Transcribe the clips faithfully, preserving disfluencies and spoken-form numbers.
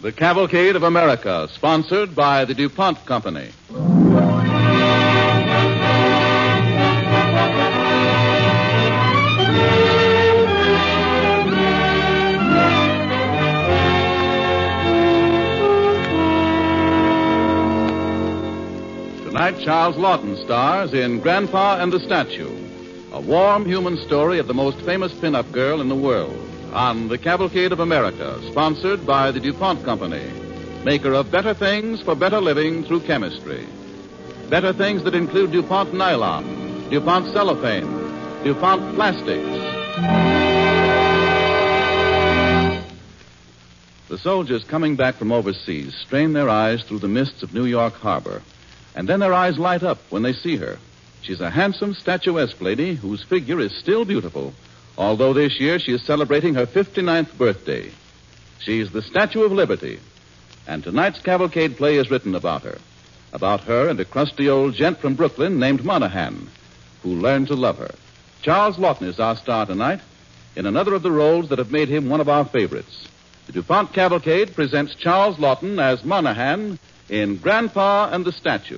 The Cavalcade of America, sponsored by the DuPont Company. Tonight, Charles Laughton stars in Grandpa and the Statue, a warm human story of the most famous pin-up girl in the world, on The Cavalcade of America, sponsored by the DuPont Company, maker of better things for better living through chemistry. Better things that include DuPont nylon, DuPont cellophane, DuPont plastics. The soldiers coming back from overseas strain their eyes through the mists of New York Harbor. And then their eyes light up when they see her. She's a handsome, statuesque lady whose figure is still beautiful, although this year she is celebrating her fifty-ninth birthday. She's the Statue of Liberty. And tonight's cavalcade play is written about her. About her and a crusty old gent from Brooklyn named Monahan, who learned to love her. Charles Laughton is our star tonight in another of the roles that have made him one of our favorites. The DuPont Cavalcade presents Charles Laughton as Monahan in Grandpa and the Statue.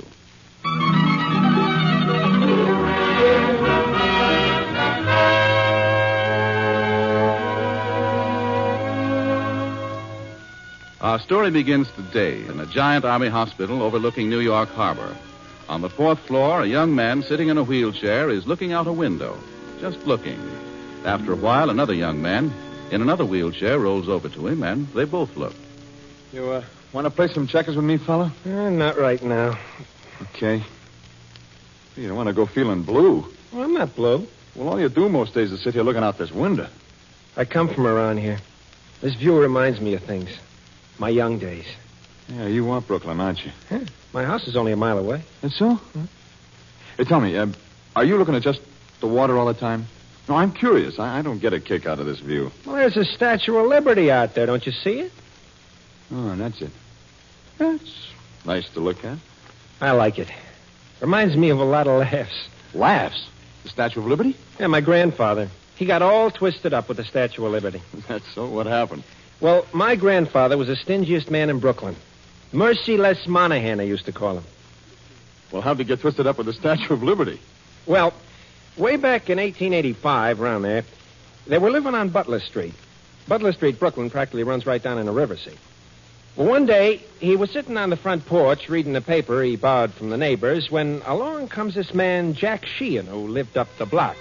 Our story begins today in a giant army hospital overlooking New York Harbor. On the fourth floor, a young man sitting in a wheelchair is looking out a window, just looking. After a while, another young man in another wheelchair rolls over to him, and they both look. You, uh, want to play some checkers with me, fella? Uh, not right now. Okay. You don't want to go feeling blue. Well, I'm not blue. Well, all you do most days is sit here looking out this window. I come from around here. This view reminds me of things. My young days. Yeah, you are Brooklyn, aren't you? Yeah. My house is only a mile away. That's so? Hmm? Hey, tell me, uh, are you looking at just the water all the time? No, I'm curious. I, I don't get a kick out of this view. Well, there's a Statue of Liberty out there. Don't you see it? Oh, that's it. That's nice to look at. I like it. Reminds me of a lot of laughs. Laughs? The Statue of Liberty? Yeah, my grandfather. He got all twisted up with the Statue of Liberty. That's so? What happened? Well, my grandfather was the stingiest man in Brooklyn. Merciless Monahan, I used to call him. Well, how'd he get twisted up with the Statue of Liberty? Well, way back in eighteen eighty-five, around there, they were living on Butler Street. Butler Street, Brooklyn, practically runs right down in the river, see? Well, one day, he was sitting on the front porch reading the paper he borrowed from the neighbors when along comes this man, Jack Sheehan, who lived up the block.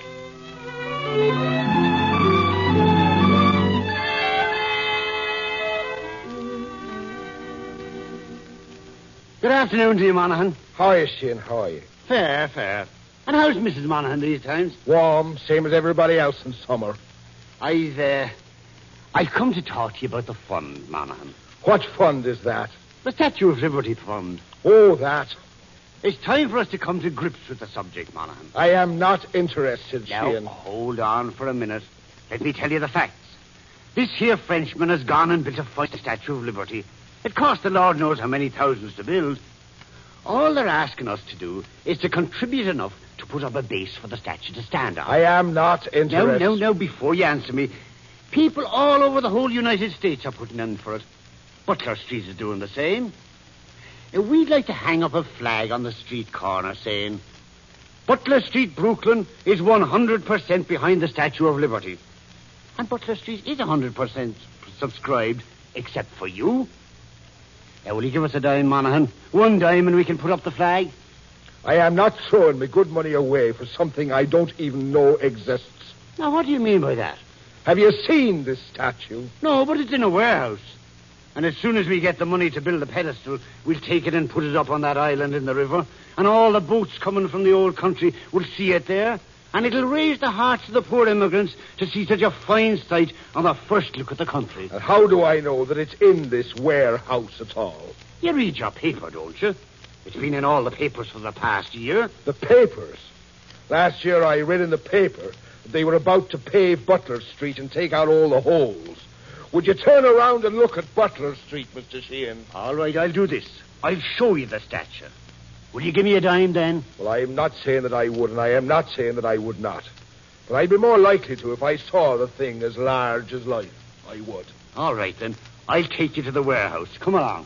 Good afternoon to you, Monahan. How are you, Sheehan? How are you? Fair, fair. And how's Missus Monahan these times? Warm, same as everybody else in summer. I've, uh, I've come to talk to you about the fund, Monahan. What fund is that? The Statue of Liberty Fund. Oh, that. It's time for us to come to grips with the subject, Monahan. I am not interested, Now, Sheehan. hold on for a minute. Let me tell you the facts. This here Frenchman has gone and built a fine Statue of Liberty. It cost the Lord knows how many thousands to build. All they're asking us to do is to contribute enough to put up a base for the statue to stand on. I am not interested. No, no, no, before you answer me. People all over the whole United States are putting in for it. Butler Street is doing the same. And we'd like to hang up a flag on the street corner saying, Butler Street, Brooklyn, is one hundred percent behind the Statue of Liberty. And Butler Street is one hundred percent subscribed, except for you. Now, will you give us a dime, Monahan? One dime and we can put up the flag? I am not throwing my good money away for something I don't even know exists. Now, what do you mean by that? Have you seen this statue? No, but it's in a warehouse. And as soon as we get the money to build the pedestal, we'll take it and put it up on that island in the river. And all the boats coming from the old country will see it there. And it'll raise the hearts of the poor immigrants to see such a fine sight on the first look at the country. And how do I know that it's in this warehouse at all? You read your paper, don't you? It's been in all the papers for the past year. The papers? Last year I read in the paper that they were about to pave Butler Street and take out all the holes. Would you turn around and look at Butler Street, Mister Sheehan? All right, I'll do this. I'll show you the statue. Will you give me a dime, then? Well, I am not saying that I would, and I am not saying that I would not. But I'd be more likely to if I saw the thing as large as life. I would. All right, then. I'll take you to the warehouse. Come along.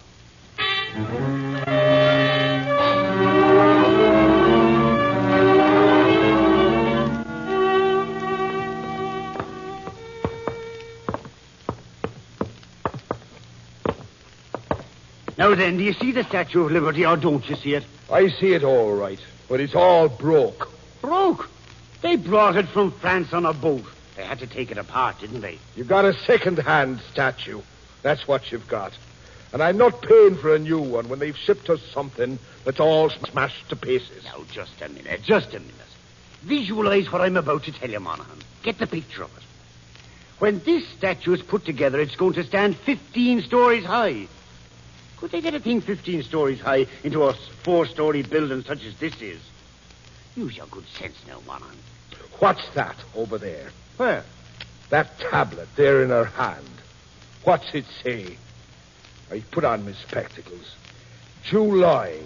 Now then, do you see the Statue of Liberty, or don't you see it? I see it all right, but it's all broke. Broke? They brought it from France on a boat. They had to take it apart, didn't they? You've got a second-hand statue. That's what you've got. And I'm not paying for a new one when they've shipped us something that's all smashed to pieces. Now, just a minute, just a minute. Visualize what I'm about to tell you, Monaghan. Get the picture of it. When this statue is put together, it's going to stand fifteen stories high. Could they get a thing fifteen stories high into a four-story building such as this is? Use your good sense now, Monaghan. What's that over there? Where? That tablet there in her hand. What's it say? I put on my spectacles. July.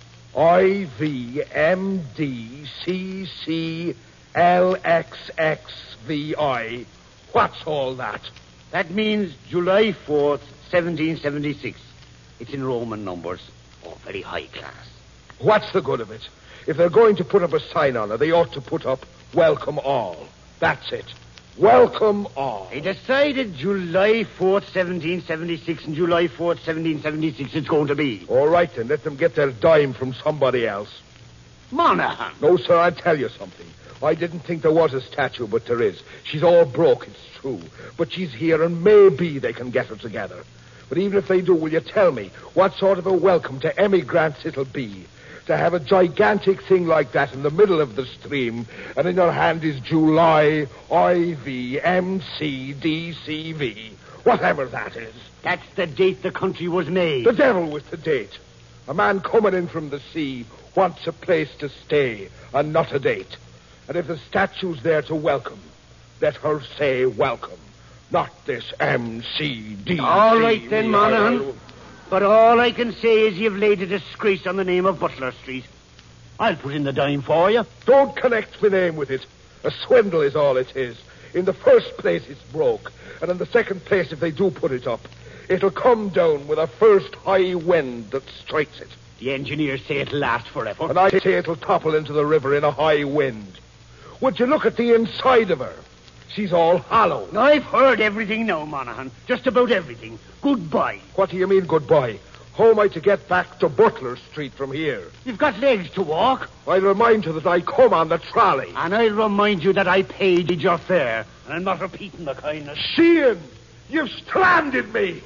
I V M D C C L X X V I. What's all that? That means July fourth, seventeen seventy-six. It's in Roman numbers. Oh, very high class. What's the good of it? If they're going to put up a sign on it, they ought to put up welcome all. That's it. Welcome all. They decided July fourth, seventeen seventy-six, and July fourth, seventeen seventy-six it's going to be. All right, then. Let them get their dime from somebody else. Monaghan. No, sir, I'll tell you something. I didn't think there was a statue, but there is. She's all broke, it's true. But she's here, and maybe they can get her together. But even if they do, will you tell me what sort of a welcome to emigrants it'll be to have a gigantic thing like that in the middle of the stream, and in your hand is July I V M C D C V, whatever that is. That's the date the country was made. The devil with the date. A man coming in from the sea wants a place to stay and not a date. And if the statue's there to welcome, let her say welcome. Not this M C D. All right then, Monaghan. But all I can say is you've laid a disgrace on the name of Butler Street. I'll put in the dime for you. Don't connect my name with it. A swindle is all it is. In the first place, it's broke. And in the second place, if they do put it up, it'll come down with a first high wind that strikes it. The engineers say it'll last forever. And I say it'll topple into the river in a high wind. Would you look at the inside of her? She's all hollow. I've heard everything now, Monaghan. Just about everything. Goodbye. What do you mean, goodbye? How am I to get back to Butler Street from here? You've got legs to walk. I'll remind you that I come on the trolley. And I'll remind you that I paid your fare. And I'm not repeating the kindness. Sheehan, you've stranded me.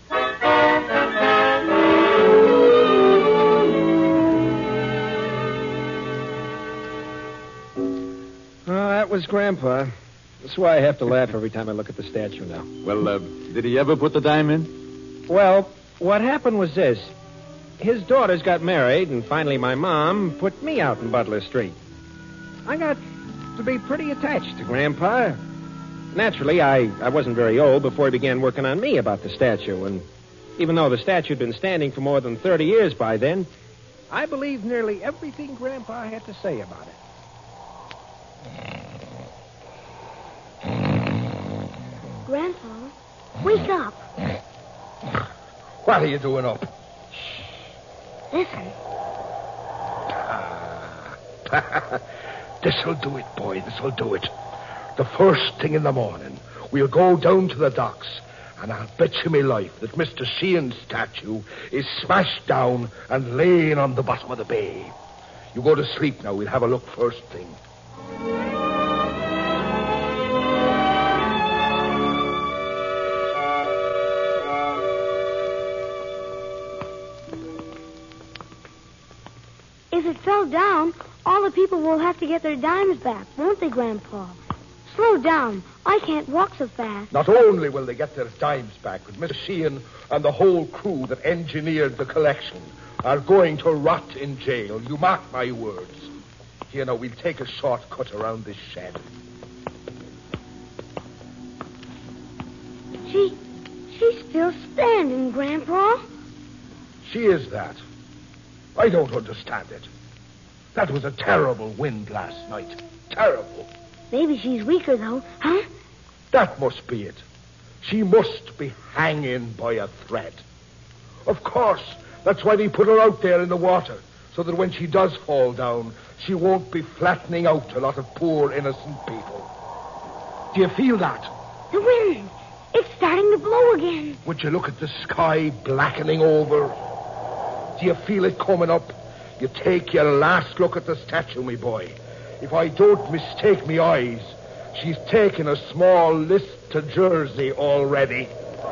Oh, that was Grandpa. That's why I have to laugh every time I look at the statue now. Well, uh, did he ever put the dime in? Well, what happened was this. His daughters got married, and finally my mom put me out in Butler Street. I got to be pretty attached to Grandpa. Naturally, I, I wasn't very old before he began working on me about the statue, and even though the statue had been standing for more than thirty years by then, I believed nearly everything Grandpa had to say about it. Grandpa, wake up. What are you doing up? Listen. This'll do it, boy. This'll do it. The first thing in the morning, we'll go down to the docks, and I'll bet you me life that Mister Sheehan's statue is smashed down and laying on the bottom of the bay. You go to sleep now. We'll have a look first thing. If it fell down, all the people will have to get their dimes back, won't they, Grandpa? Slow down. I can't walk so fast. Not only will they get their dimes back, but Mister Sheehan and the whole crew that engineered the collection are going to rot in jail. You mark my words. Here, now, we'll take a shortcut around this shed. She, she's still standing, Grandpa. She is that. I don't understand it. That was a terrible wind last night. Terrible. Maybe she's weaker, though, huh? That must be it. She must be hanging by a thread. Of course, that's why they put her out there in the water, so that when she does fall down, she won't be flattening out a lot of poor innocent people. Do you feel that? The wind. It's starting to blow again. Would you look at the sky blackening over? Do you feel it coming up? You take your last look at the statue, me boy. If I don't mistake me eyes, she's taken a small list to Jersey already.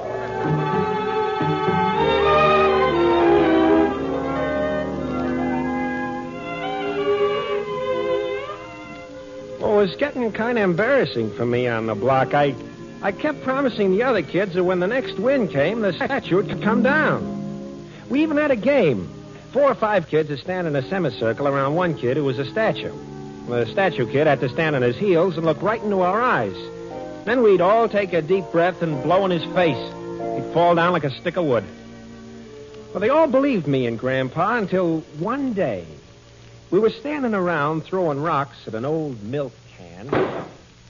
Well, it was getting kind of embarrassing for me on the block. I, I kept promising the other kids that when the next wind came, the statue would come down. We even had a game. Four or five kids would stand in a semicircle around one kid who was a statue. The statue kid had to stand on his heels and look right into our eyes. Then we'd all take a deep breath and blow in his face. He'd fall down like a stick of wood. Well, they all believed me and Grandpa until one day we were standing around throwing rocks at an old milk can.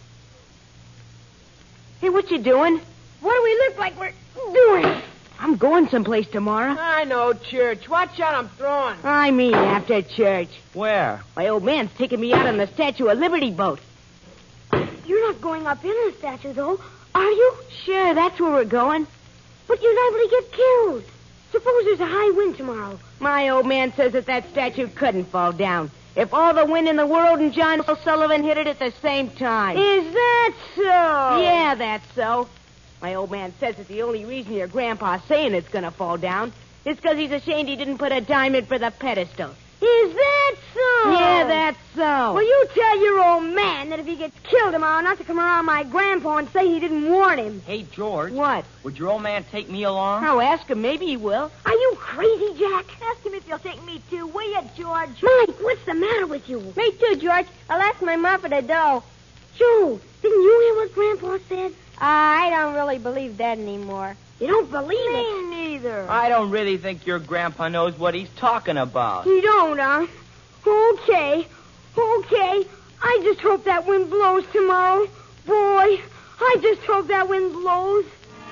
Hey, what you doing? What do we look like we're doing? I'm going someplace tomorrow. I know, church. Watch out, I'm throwing. I mean after church. Where? My old man's taking me out on the Statue of Liberty boat. You're not going up in the statue, though, are you? Sure, that's where we're going. But you're liable to get killed. Suppose there's a high wind tomorrow. My old man says that that statue couldn't fall down. If all the wind in the world and John Sullivan hit it at the same time. Is that so? Yeah, that's so. My old man says that the only reason your grandpa's saying it's going to fall down is because he's ashamed he didn't put a diamond for the pedestal. Is that so? Yeah, that's so. Well, you tell your old man that if he gets killed tomorrow, not to come around my grandpa and say he didn't warn him. Hey, George. What? Would your old man take me along? I'll ask him. Maybe he will. Are you crazy, Jack? Ask him if he'll take me too, will you, George? Mike, what's the matter with you? Me too, George. I'll ask my mom for the dough. Joe, didn't you hear what Grandpa said? Uh, I don't really believe that anymore. You don't believe it? Me neither. I don't really think your grandpa knows what he's talking about. You don't, huh? Okay. Okay. I just hope that wind blows tomorrow. Boy, I just hope that wind blows.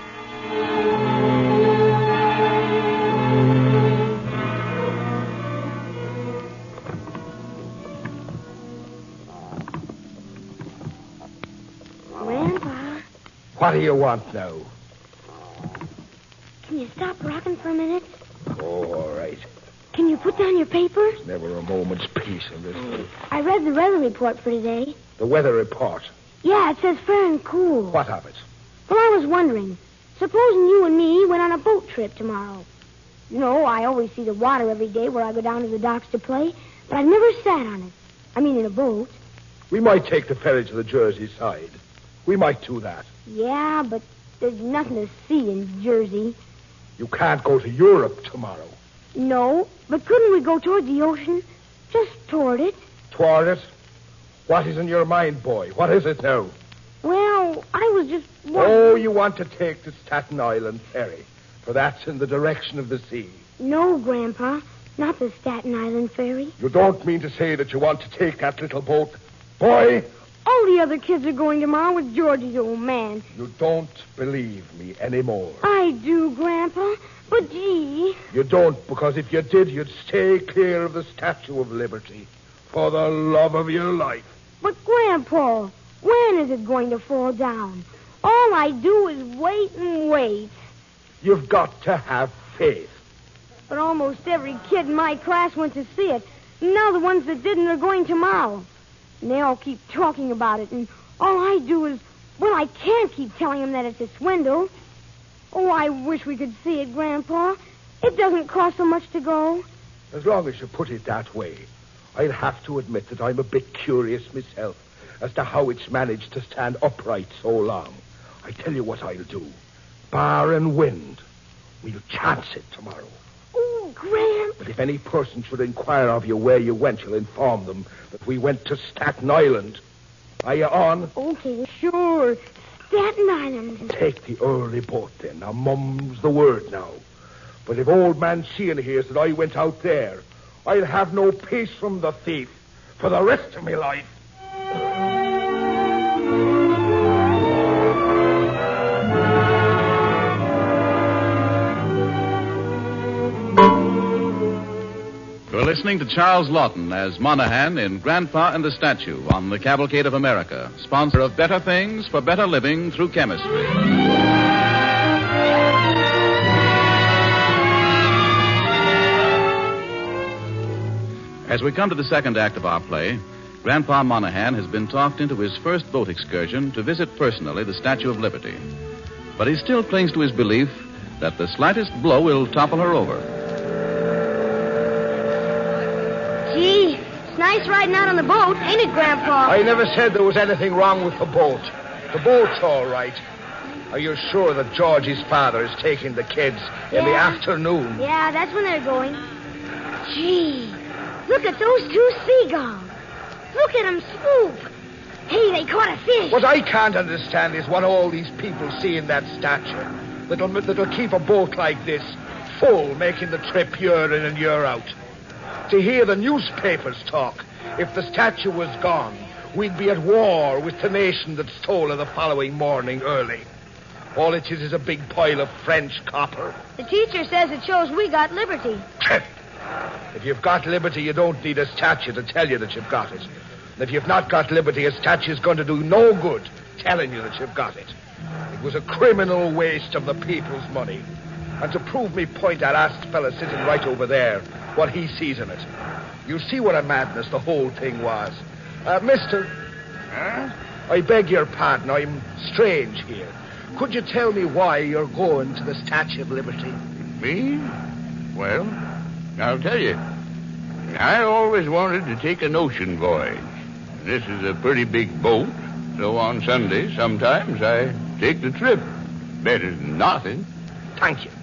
Grandpa, What do you want now? can you stop rocking for a minute? Oh, all right. Can you put down your paper? Never a moment's peace in this. I read the weather report for today. The weather report. Yeah, it says fair and cool. What of it? Well, I was wondering, supposing you and me went on a boat trip tomorrow. You know, I always see the water every day where I go down to the docks to play, but I've never sat on it. I mean, in a boat. We might take the ferry to the Jersey side. We might do that. Yeah, but there's nothing to see in Jersey. You can't go to Europe tomorrow. No, but couldn't we go toward the ocean? Just toward it. Toward it? What is in your mind, boy? What is it now? Well, I was just Oh, wondering. you want to take the Staten Island ferry, for that's in the direction of the sea. No, Grandpa, not the Staten Island ferry. You don't mean to say that you want to take that little boat? Boy, All the other kids are going tomorrow with George's old man. you don't believe me anymore. I do, Grandpa, but gee. You don't, because if you did, you'd stay clear of the Statue of Liberty. For the love of your life. But, Grandpa, when is it going to fall down? All I do is wait and wait. You've got to have faith. But almost every kid in my class went to see it. And now the ones that didn't are going tomorrow. And they all keep talking about it. And all I do is, well, I can't keep telling them that it's a swindle. Oh, I wish we could see it, Grandpa. It doesn't cost so much to go. As long as you put it that way, I'll have to admit that I'm a bit curious myself as to how it's managed to stand upright so long. I tell you what I'll do. Bar and wind, we'll chance it tomorrow. Oh, Grand. But if any person should inquire of you where you went, you'll inform them that we went to Staten Island. Are you on? Okay, sure. Staten Island. Take the early boat then. Now, mum's the word now. But if old man Sheehan hears that I went out there, I'll have no peace from the thief for the rest of my life. listening to Charles Lawton as Monahan in Grandpa and the Statue on the Cavalcade of America, sponsor of better things for better living through chemistry. As we come to the second act of our play, Grandpa Monahan has been talked into his first boat excursion to visit personally the Statue of Liberty. But he still clings to his belief that the slightest blow will topple her over. Gee, it's nice riding out on the boat, ain't it, Grandpa? I never said there was anything wrong with the boat. The boat's all right. Are you sure that Georgie's father is taking the kids in the Yeah. afternoon? Yeah, that's when they're going. Gee, look at those two seagulls. Look at them swoop. Hey, they caught a fish. What I can't understand is what all these people see in that statue that'll, that'll keep a boat like this full, making the trip year in and year out. To hear the newspapers talk, if the statue was gone, we'd be at war with the nation that stole her the following morning early. All it is is a big pile of French copper. The teacher says it shows we got liberty. If you've got liberty, you don't need a statue to tell you that you've got it. And if you've not got liberty, a statue's going to do no good telling you that you've got it. It was a criminal waste of the people's money. And to prove me point, I'll ask the fella sitting right over there what he sees in it. You see what a madness the whole thing was. Uh, mister, Huh? I beg your pardon, I'm strange here. Could you tell me why you're going to the Statue of Liberty? Me? Well, I'll tell you. I always wanted to take an ocean voyage. This is a pretty big boat, so on Sunday, sometimes I take the trip. Better than nothing. Thank you.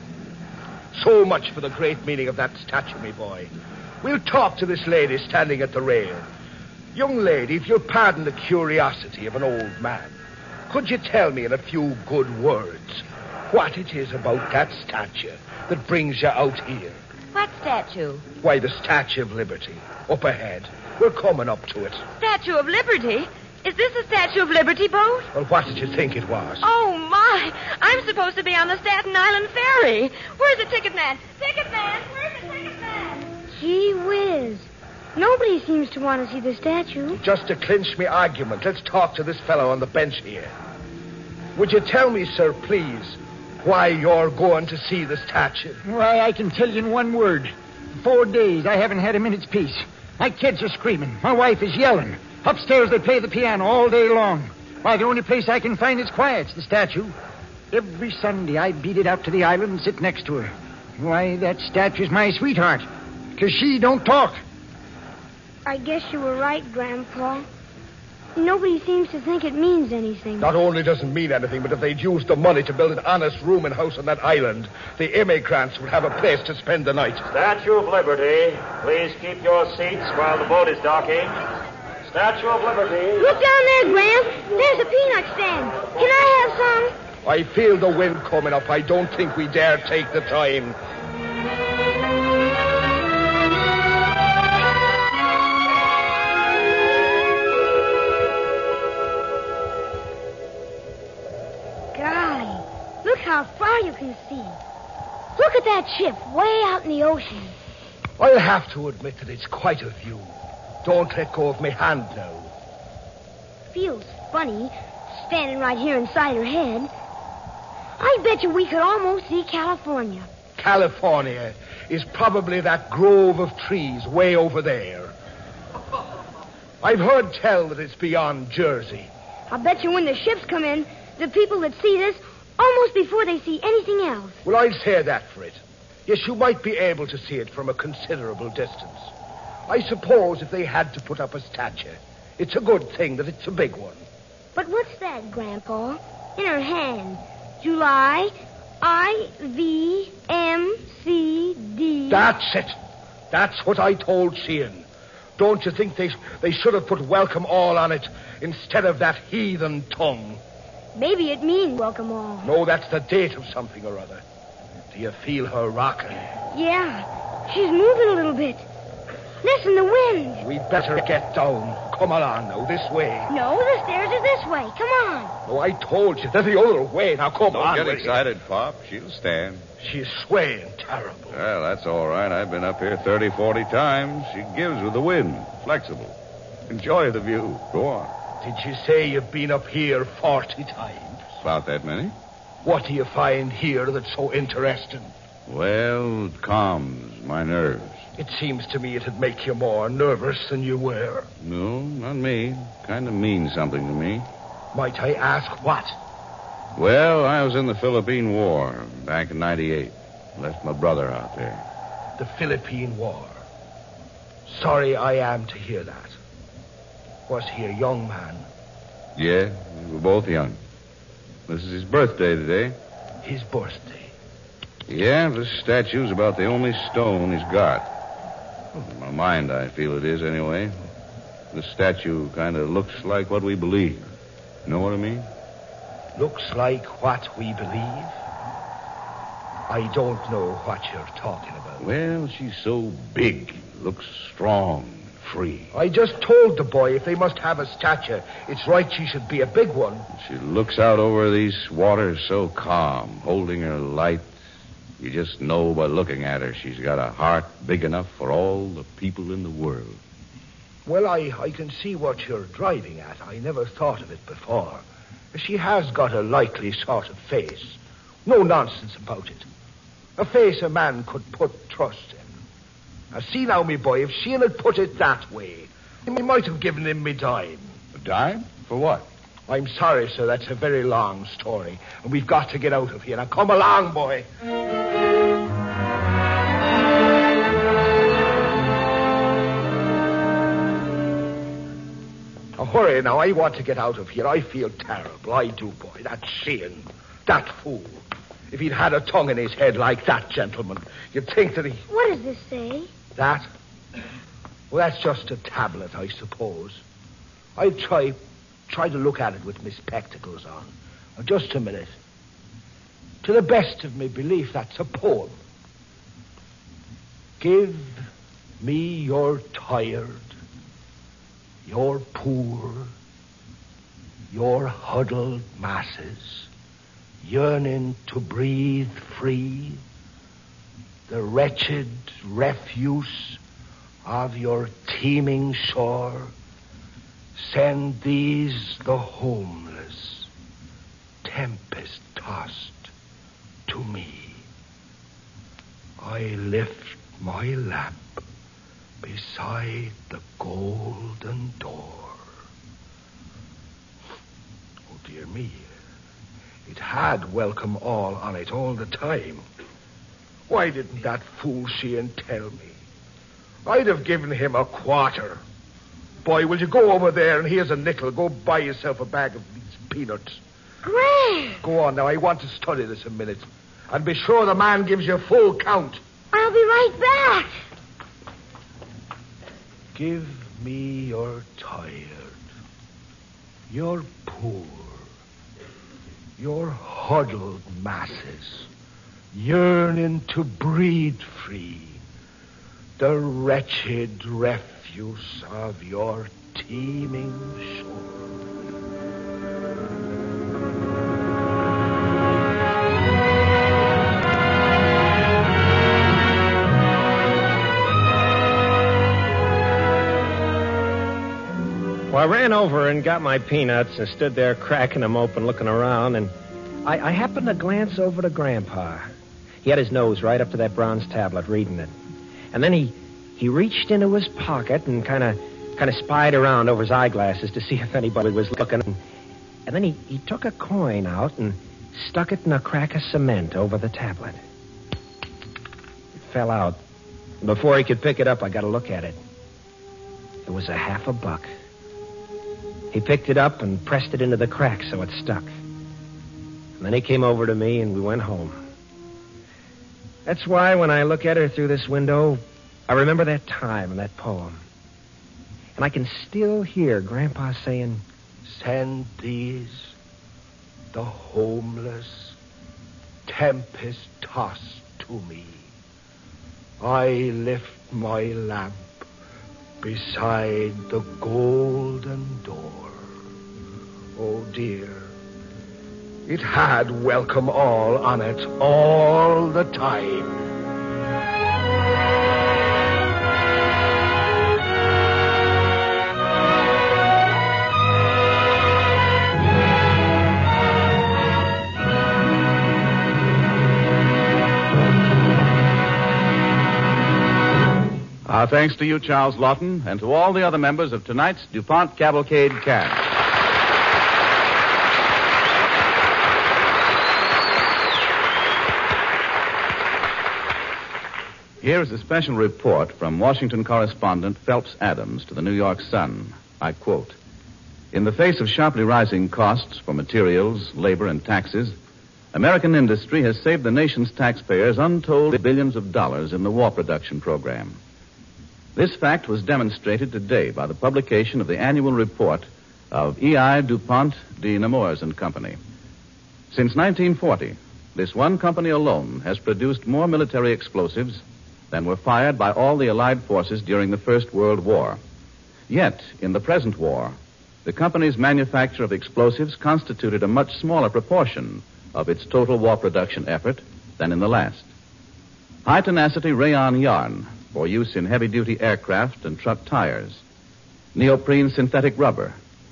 So much for the great meaning of that statue, me boy. We'll talk to this lady standing at the rail. Young lady, if you'll pardon the curiosity of an old man, could you tell me in a few good words what it is about that statue that brings you out here? What statue? Why, the Statue of Liberty. Up ahead. We're coming up to it. Statue of Liberty? Is this a Statue of Liberty boat? Well, what did you think it was? Oh, my. I'm supposed to be on the Staten Island Ferry. Where's the ticket man? Ticket man! Where's the ticket man? Gee whiz. Nobody seems to want to see the statue. Just to clinch me argument, let's talk to this fellow on the bench here. Would you tell me, sir, please, why you're going to see the statue? Why, I can tell you in one word. Four days I haven't had a minute's peace. My kids are screaming. My wife is yelling. Upstairs they play the piano all day long. Why, the only place I can find is quiet's the statue. Every Sunday I beat it out to the island and sit next to her. Why, that statue's my sweetheart. Because she don't talk. I guess you were right, Grandpa. Nobody seems to think it means anything. Not only doesn't mean anything, but if they'd used the money to build an honest rooming house on that island, the immigrants would have a place to spend the night. Statue of Liberty, please keep your seats while the boat is docking. Statue of Liberty. Look down there, Graham. There's a peanut stand. Can I have some? I feel the wind coming up. I don't think we dare take the time. Golly, look how far you can see. Look at that ship way out in the ocean. I'll have to admit that it's quite a view. Don't let go of my hand now. Feels funny, standing right here inside her head. I bet you we could almost see California. California is probably that grove of trees way over there. I've heard tell that it's beyond Jersey. I bet you when the ships come in, the people that see this, almost before they see anything else. Well, I'll say that for it. Yes, you might be able to see it from a considerable distance. I suppose if they had to put up a statue, it's a good thing that it's a big one. But what's that, Grandpa? In her hand. July, I, V, M, C, D. That's it. That's what I told Sheehan. Don't you think they, they should have put welcome all on it instead of that heathen tongue? Maybe it means welcome all. No, that's the date of something or other. Do you feel her rocking? Yeah, she's moving a little bit. Listen, the wind. We'd better get down. Come along now, this way. No, the stairs are this way. Come on. Oh, I told you, they're the other way. Now, come Don't on. get will you? excited, Pop. She'll stand. She's swaying terrible. Well, that's all right. I've been up here thirty, forty times. She gives with the wind. Flexible. Enjoy the view. Go on. Did you say you've been up here forty times? About that many? What do you find here that's so interesting? Well, it calms my nerves. It seems to me it'd make you more nervous than you were. No, not me. Kind of means something to me. Might I ask what? Well, I was in the Philippine War back in ninety-eight. Left my brother out there. The Philippine War. Sorry I am to hear that. Was he a young man? Yeah, we were both young. This is his birthday today. His birthday? Yeah, this statue's about the only stone he's got. In my mind, I feel it is anyway. The statue kind of looks like what we believe. Know what I mean? Looks like what we believe? I don't know what you're talking about. Well, she's so big. Looks strong, free. I just told the boy if they must have a statue, it's right she should be a big one. She looks out over these waters so calm, holding her light. You just know by looking at her she's got a heart big enough for all the people in the world. Well, I, I can see what you're driving at. I never thought of it before. She has got a likely sort of face. No nonsense about it. A face a man could put trust in. Now, see now, me boy, if she had put it that way, we might have given him me dime. A dime? For what? I'm sorry, sir, that's a very long story. And we've got to get out of here. Now, come along, boy. Now, hurry now. I want to get out of here. I feel terrible. I do, boy. That Sheehan, that fool. If he'd had a tongue in his head like that, gentleman, you'd think that he... What does this say? That? Well, that's just a tablet, I suppose. I'll try... Try to look at it with my spectacles on. Now, just a minute. To the best of my belief, that's a poem. Give me your tired, your poor, your huddled masses, yearning to breathe free, the wretched refuse of your teeming shore. Send these, the homeless, tempest-tossed, to me. I lift my lamp beside the golden door. Oh, dear me. It had welcome all on it all the time. Why didn't that fool Sheehan tell me? I'd have given him a quarter. Boy, will you go over there and here's a nickel. Go buy yourself a bag of these peanuts. Grant! Go on now. I want to study this a minute. And be sure the man gives you full count. I'll be right back. Give me your tired, your poor, your huddled masses, yearning to breathe free, the wretched refuse of your teeming shore. Well, I ran over and got my peanuts and stood there cracking them open, looking around, and I, I happened to glance over to Grandpa. He had his nose right up to that bronze tablet, reading it. And then he, he reached into his pocket and kind of kind of spied around over his eyeglasses to see if anybody was looking. And then he, he took a coin out and stuck it in a crack of cement over the tablet. It fell out. Before he could pick it up, I got a look at it. It was a half a buck. He picked it up and pressed it into the crack so it stuck. And then he came over to me and we went home. That's why when I look at her through this window, I remember that time and that poem. And I can still hear Grandpa saying, Send these, the homeless, tempest-tossed to me. I lift my lamp beside the golden door. Oh, dear. It had welcome all on it all the time. Our thanks to you, Charles Lawton, and to all the other members of tonight's DuPont Cavalcade cast. Here is a special report from Washington correspondent Phelps Adams to the New York Sun. I quote, "In the face of sharply rising costs for materials, labor, and taxes, American industry has saved the nation's taxpayers untold billions of dollars in the war production program. This fact was demonstrated today by the publication of the annual report of E I. DuPont de Nemours and Company. Since nineteen forty, this one company alone has produced more military explosives than were fired by all the Allied forces during the First World War. Yet, in the present war, the company's manufacture of explosives constituted a much smaller proportion of its total war production effort than in the last. High-tenacity rayon yarn for use in heavy-duty aircraft and truck tires, neoprene synthetic rubber,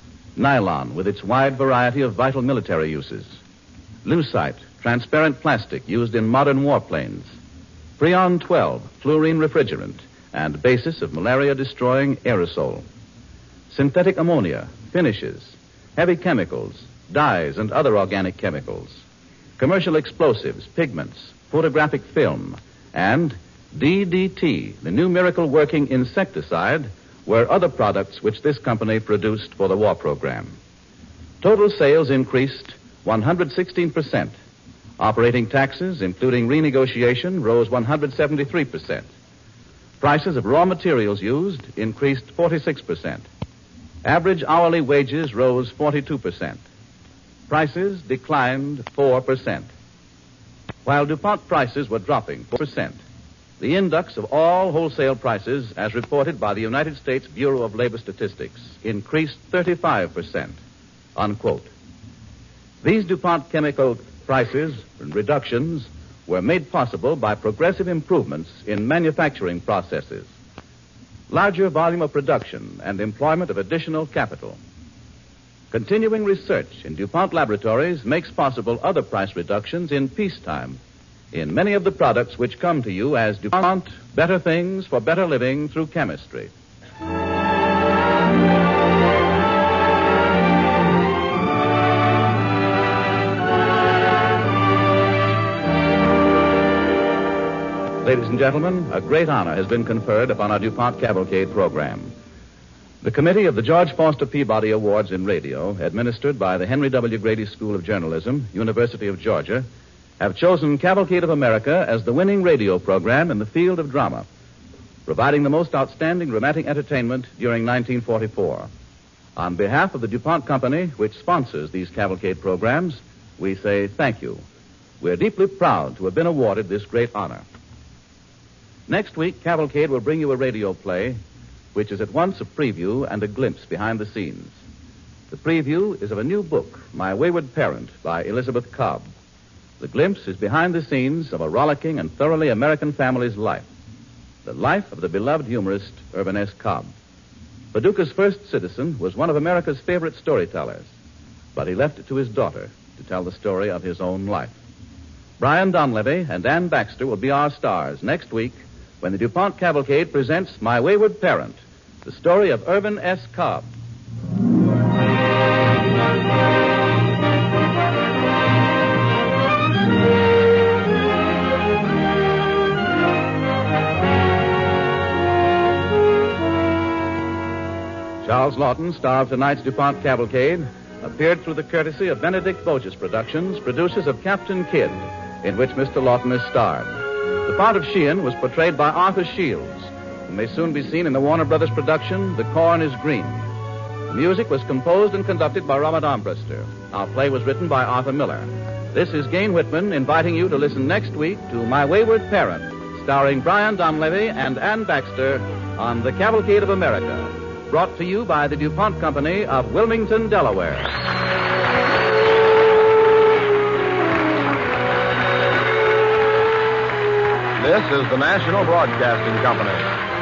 nylon with its wide variety of vital military uses, lucite, transparent plastic used in modern warplanes, Freon twelve, fluorine refrigerant, and basis of malaria-destroying aerosol, synthetic ammonia, finishes, heavy chemicals, dyes, and other organic chemicals, commercial explosives, pigments, photographic film, and D D T, the new miracle-working insecticide, were other products which this company produced for the war program. Total sales increased one hundred sixteen percent. Operating taxes, including renegotiation, rose one hundred seventy-three percent. Prices of raw materials used increased forty-six percent. Average hourly wages rose forty-two percent. Prices declined four percent. While DuPont prices were dropping four percent, the index of all wholesale prices, as reported by the United States Bureau of Labor Statistics, increased thirty-five percent, unquote. These DuPont chemical prices and reductions were made possible by progressive improvements in manufacturing processes, larger volume of production, and employment of additional capital. Continuing research in DuPont laboratories makes possible other price reductions in peacetime in many of the products which come to you as DuPont, better things for better living through chemistry. Ladies and gentlemen, a great honor has been conferred upon our DuPont Cavalcade program. The committee of the George Foster Peabody Awards in Radio, administered by the Henry W. Grady School of Journalism, University of Georgia, have chosen Cavalcade of America as the winning radio program in the field of drama, providing the most outstanding dramatic entertainment during nineteen forty-four. On behalf of the DuPont Company, which sponsors these Cavalcade programs, we say thank you. We're deeply proud to have been awarded this great honor. Next week, Cavalcade will bring you a radio play which is at once a preview and a glimpse behind the scenes. The preview is of a new book, My Wayward Parent, by Elizabeth Cobb. The glimpse is behind the scenes of a rollicking and thoroughly American family's life, the life of the beloved humorist Irvin S. Cobb. Paducah's first citizen was one of America's favorite storytellers, but he left it to his daughter to tell the story of his own life. Brian Donlevy and Ann Baxter will be our stars next week when the DuPont Cavalcade presents My Wayward Parent, the story of Irvin S. Cobb. Charles Lawton, star of tonight's DuPont Cavalcade, appeared through the courtesy of Benedict Bogus Productions, producers of Captain Kidd, in which Mister Lawton is starred. The part of Sheehan was portrayed by Arthur Shields, who may soon be seen in the Warner Brothers production, The Corn is Green. The music was composed and conducted by Robert Armbruster. Our play was written by Arthur Miller. This is Gain Whitman inviting you to listen next week to My Wayward Parent, starring Brian Donlevy and Ann Baxter, on the Cavalcade of America, brought to you by the DuPont Company of Wilmington, Delaware. This is the National Broadcasting Company.